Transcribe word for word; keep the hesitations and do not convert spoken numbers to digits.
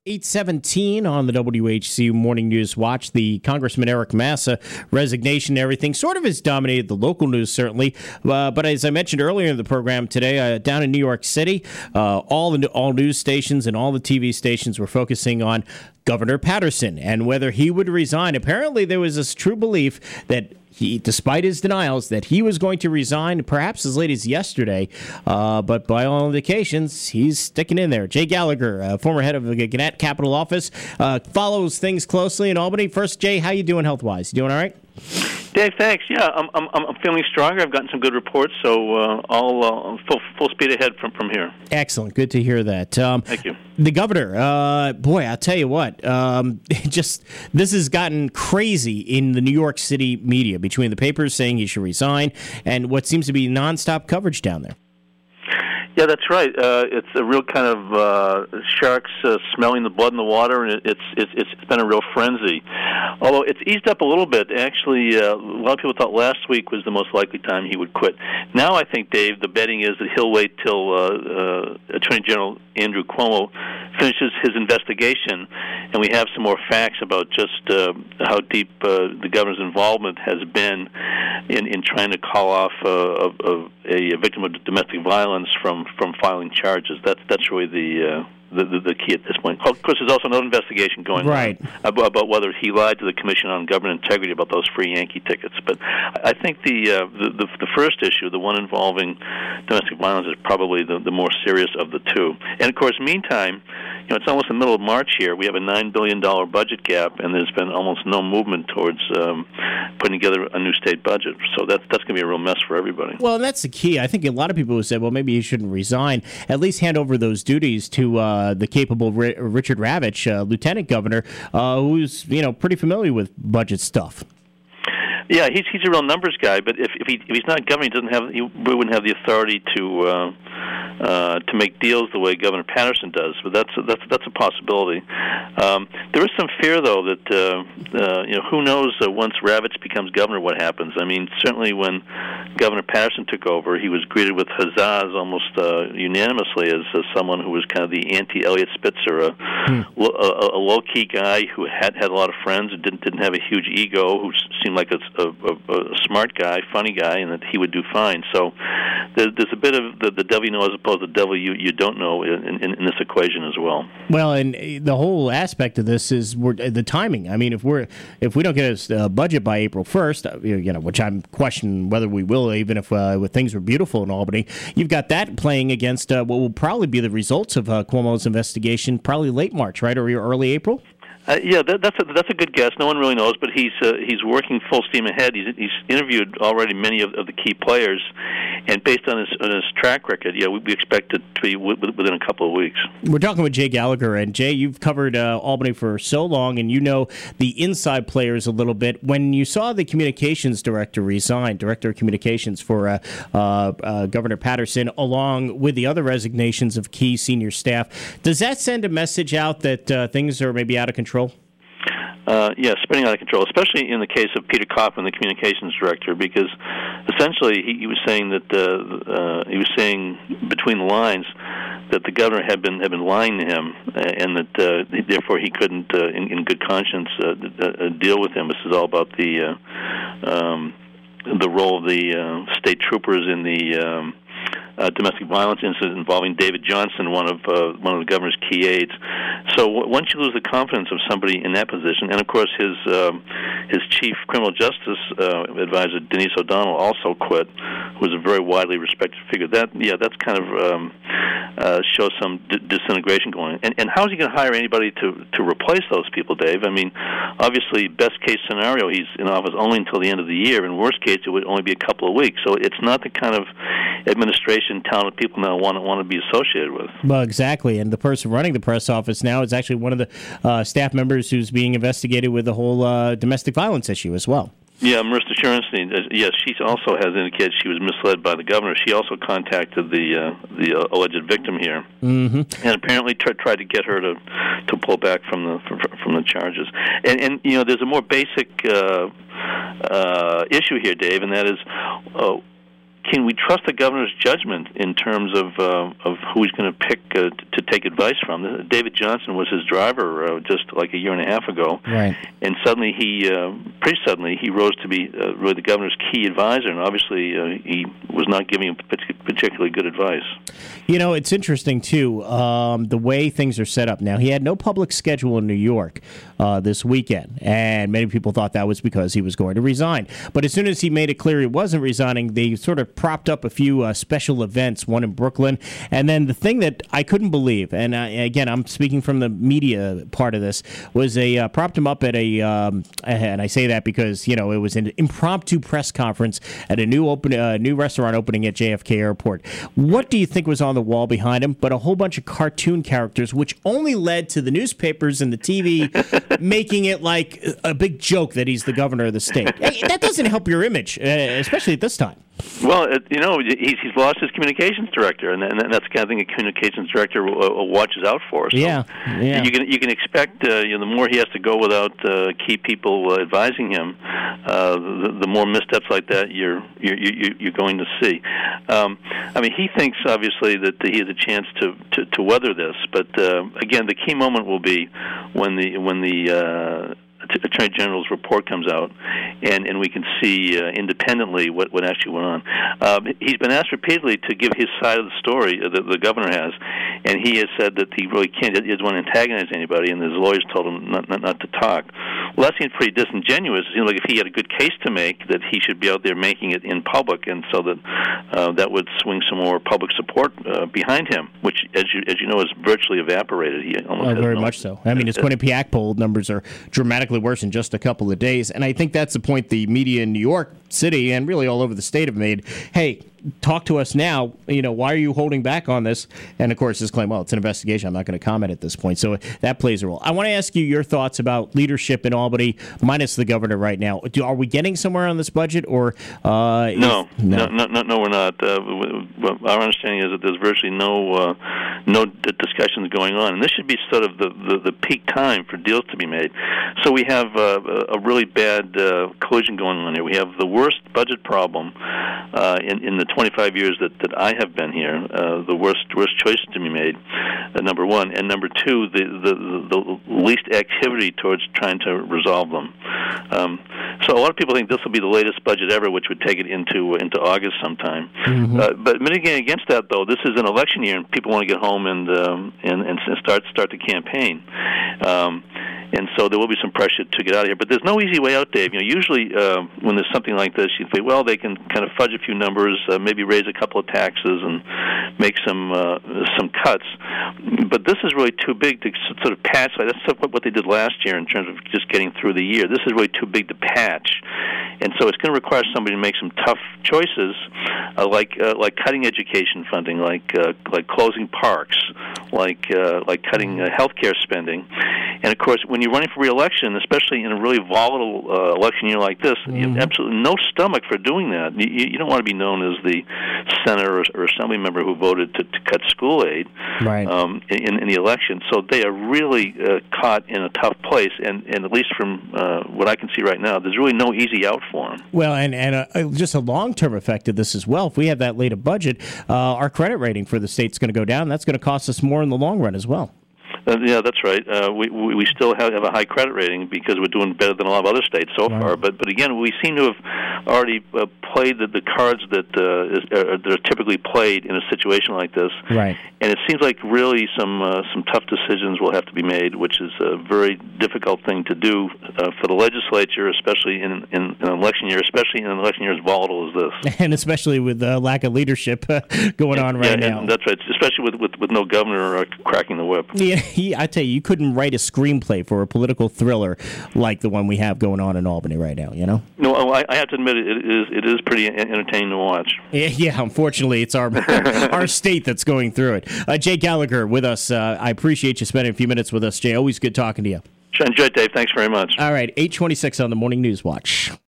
eight seventeen on the W H C Morning News Watch. The Congressman Eric Massa resignation and everything sort of has dominated the local news, certainly. Uh, but as I mentioned earlier in the program today, uh, down in New York City, uh, all the all news stations and all the T V stations were focusing on Governor Paterson and whether he would resign. Apparently, there was this true belief that he, despite his denials, that he was going to resign perhaps as late as yesterday. Uh, but by all indications, he's sticking in there. Jay Gallagher, uh, former head of the Gannett Capitol Office, uh, follows things closely in Albany. First, Jay, how you doing health-wise? You doing all right? Dave, thanks. Yeah, I'm I'm I'm feeling stronger. I've gotten some good reports, so uh, all uh, full full speed ahead from from here. Excellent. Good to hear that. Um, Thank you. The governor, uh, boy, I'll tell you what. Um, just this has gotten crazy in the New York City media between the papers saying he should resign and what seems to be nonstop coverage down there. Yeah, that's right. Uh, it's a real kind of uh, sharks uh, smelling the blood in the water, and it, it's it's it's been a real frenzy. Although it's eased up a little bit. Actually, uh, a lot of people thought last week was the most likely time he would quit. Now I think, Dave, the betting is that he'll wait till uh, uh, Attorney General Andrew Cuomo finishes his investigation, and we have some more facts about just uh, how deep uh, the governor's involvement has been in, in trying to call off uh, a, a victim of domestic violence from from filing charges. That's that's really the, uh, the, the the key at this point. Of course, there's also another investigation going right. on about, about whether he lied to the Commission on Government Integrity about those free Yankee tickets. But I think the uh, the, the the first issue, the one involving domestic violence, is probably the, the more serious of the two. And of course, meantime, you know, it's almost the middle of March here. We have a nine billion dollars budget gap, and there's been almost no movement towards um, putting together a new state budget. So that's that's going to be a real mess for everybody. Well, and that's the key. I think a lot of people who said, well, maybe he shouldn't resign, at least hand over those duties to uh, the capable R- Richard Ravitch, uh, Lieutenant Governor, uh, who's, you know, pretty familiar with budget stuff. Yeah, he's he's a real numbers guy, but if if, he, if he's not governor, he doesn't have he wouldn't have the authority to uh, uh, to make deals the way Governor Paterson does. But that's a, that's that's a possibility. Um, there is some fear, though, that uh, uh, you know who knows uh, once Ravitch becomes governor what happens. I mean, certainly when Governor Paterson took over, he was greeted with huzzas almost uh, unanimously as, as someone who was kind of the anti-Eliot Spitzer, a, hmm. a, a low-key guy who had had a lot of friends and didn't didn't have a huge ego, who seemed like a A, a, a smart guy, funny guy, and that he would do fine. So there, there's a bit of the, the devil you know as opposed to the devil you, you don't know in, in, in this equation as well. Well, and the whole aspect of this is we're, the timing. I mean, if we're if we don't get a budget by April first, you know, which I'm questioning whether we will, even if uh, things were beautiful in Albany, you've got that playing against uh, what will probably be the results of uh, Cuomo's investigation, probably late March, right, or early April. Uh, yeah, that, that's a, that's a good guess. No one really knows, but he's uh, he's working full steam ahead. He's he's interviewed already many of, of the key players, and based on his on his track record, yeah, we, we expect it to be w- within a couple of weeks. We're talking with Jay Gallagher, and Jay, you've covered uh, Albany for so long, and you know the inside players a little bit. When you saw the communications director resign, director of communications for uh, uh, uh, Governor Paterson, along with the other resignations of key senior staff, does that send a message out that uh, things are maybe out of control? Uh, yeah, spinning out of control, especially in the case of Peter Kaufman, the communications director, because essentially he, he was saying that uh, uh, he was saying between the lines that the governor had been had been lying to him, uh, and that uh, therefore he couldn't, uh, in, in good conscience, uh, uh, deal with him. This is all about the uh, um, the role of the uh, state troopers in the um, Uh, domestic violence incident involving David Johnson, one of uh, one of the governor's key aides. So w- once you lose the confidence of somebody in that position, and of course his um, his chief criminal justice uh, advisor Denise O'Donnell also quit, who was a very widely respected figure. That yeah, that's kind of um, uh, shows some d- disintegration going on. And, and how is he going to hire anybody to to replace those people, Dave? I mean, obviously, best case scenario, he's in office only until the end of the year. In worst case, it would only be a couple of weeks. So it's not the kind of administration talented people now want to want to be associated with. Well, exactly, and the person running the press office now is actually one of the uh, staff members who's being investigated with the whole uh, domestic violence issue as well. Yeah, Marissa Shorenstein, uh, yes, she also has indicated she was misled by the governor. She also contacted the uh, the uh, alleged victim here, mm-hmm. and apparently tried tried to get her to to pull back from the from, from the charges. And and you know, there's a more basic uh, uh, issue here, Dave, and that is. Uh, can we trust the governor's judgment in terms of uh, of who he's going to pick uh, to take advice from? David Johnson was his driver uh, just like a year and a half ago, right? And suddenly he, uh, pretty suddenly, he rose to be uh, really the governor's key advisor, and obviously uh, he was not giving him particularly good advice. You know, it's interesting, too, um, the way things are set up now. He had no public schedule in New York uh, this weekend, and many people thought that was because he was going to resign. But as soon as he made it clear he wasn't resigning, they sort of propped up a few uh, special events, one in Brooklyn. And then the thing that I couldn't believe, and uh, again, I'm speaking from the media part of this, was they uh, propped him up at a, um, and I say that because, you know, it was an impromptu press conference at a new open, uh, new restaurant opening at J F K Airport. What do you think was on the wall behind him? But a whole bunch of cartoon characters, which only led to the newspapers and the T V making it like a big joke that he's the governor of the state. Hey, that doesn't help your image, uh, especially at this time. Well, it, you know, he's he's lost his communications director, and, and that's the kind of thing a communications director uh, watches out for. So yeah, yeah. You can you can expect uh, you know, the more he has to go without uh, key people uh, advising him, uh, the, the more missteps like that you're you're you're, you're going to see. Um, I mean, he thinks obviously that he has a chance to, to, to weather this, but uh, again, the key moment will be when the when the uh, Attorney General's report comes out, and, and we can see uh, independently what, what actually went on. Um, he's been asked repeatedly to give his side of the story uh, that the governor has, and he has said that he really can't. He doesn't want to antagonize anybody, and his lawyers told him not, not, not to talk. Well, that seems pretty disingenuous. It seems like if he had a good case to make, that he should be out there making it in public, and so that uh, that would swing some more public support uh, behind him, which, as you as you know, is virtually evaporated. He almost oh, has very no, much so. I mean, his Quinnipiac poll numbers are dramatically worse in just a couple of days, and I think that's the point the media in New York City and really all over the state have made. Hey, talk to us now. You know, why are you holding back on this? And of course, his claim, well, it's an investigation. I'm not going to comment at this point. So that plays a role. I want to ask you your thoughts about leadership in Albany, minus the governor right now. Do, are we getting somewhere on this budget, or uh, no, is, no, no, no, no, we're not. Uh, our understanding is that there's virtually no uh, no discussions going on, and this should be sort of the, the, the peak time for deals to be made. So we have uh, a really bad uh, collision going on here. We have the worst budget problem uh, in, in the twenty-five years that, that I have been here, uh, the worst worst choices to be made, uh, number one. And number two, the, the, the least activity towards trying to resolve them. Um, so a lot of people think this will be the latest budget ever, which would take it into into August sometime. Mm-hmm. Uh, but mitigating against that, though, this is an election year, and people want to get home and um, and, and start start the campaign. Um, And so there will be some pressure to get out of here. But there's no easy way out, Dave. You know, usually uh, when there's something like this, you think, well, they can kind of fudge a few numbers, uh, maybe raise a couple of taxes and make some uh, some cuts. But this is really too big to sort of patch. That's sort of what they did last year in terms of just getting through the year. This is really too big to patch. And so it's going to require somebody to make some tough choices, uh, like uh, like cutting education funding, like uh, like closing parks, like uh, like cutting uh, health care spending. And, of course, when you're running for re-election, especially in a really volatile uh, election year like this, mm-hmm. you have absolutely no stomach for doing that. You, you don't want to be known as the senator or, or assembly member who voted to, to cut school aid right. um, in, in the election. So they are really uh, caught in a tough place, and, and at least from uh, what I can see right now, there's really no easy out for them. Well, and, and uh, just a long-term effect of this as well. If we have that late a budget, uh, our credit rating for the state's going to go down. That's going to cost us more in the long run as well. Uh, yeah, that's right. Uh, we, we we still have, have a high credit rating because we're doing better than a lot of other states so right. far. But but again, we seem to have already uh, played the, the cards that uh, is, uh, that are typically played in a situation like this. Right. And it seems like really some uh, some tough decisions will have to be made, which is a very difficult thing to do uh, for the legislature, especially in, in, in an election year, especially in an election year as volatile as this. And especially with the uh, lack of leadership uh, going on right yeah, now. And that's right, especially with, with, with no governor uh, cracking the whip. Yeah. He, I tell you, you couldn't write a screenplay for a political thriller like the one we have going on in Albany right now, you know? No, I, I have to admit, it is it is pretty entertaining to watch. Yeah, yeah unfortunately, it's our our state that's going through it. Uh, Jay Gallagher with us. Uh, I appreciate you spending a few minutes with us, Jay. Always good talking to you. Sure, enjoy it, Dave. Thanks very much. All right, eight twenty-six on the Morning News Watch.